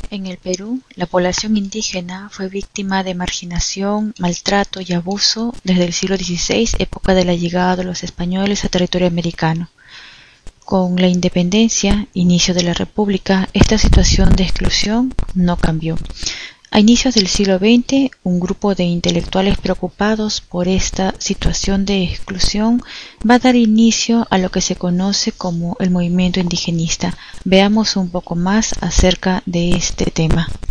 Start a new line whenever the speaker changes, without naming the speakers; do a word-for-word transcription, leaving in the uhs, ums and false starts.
En el Perú, la población indígena fue víctima de marginación, maltrato y abuso desde el siglo dieciséis, época de la llegada de los españoles a territorio americano. Con la independencia, inicio de la República, esta situación de exclusión no cambió. A inicios del siglo veinte, un grupo de intelectuales preocupados por esta situación de exclusión va a dar inicio a lo que se conoce como el movimiento indigenista. Veamos un poco más acerca de este tema.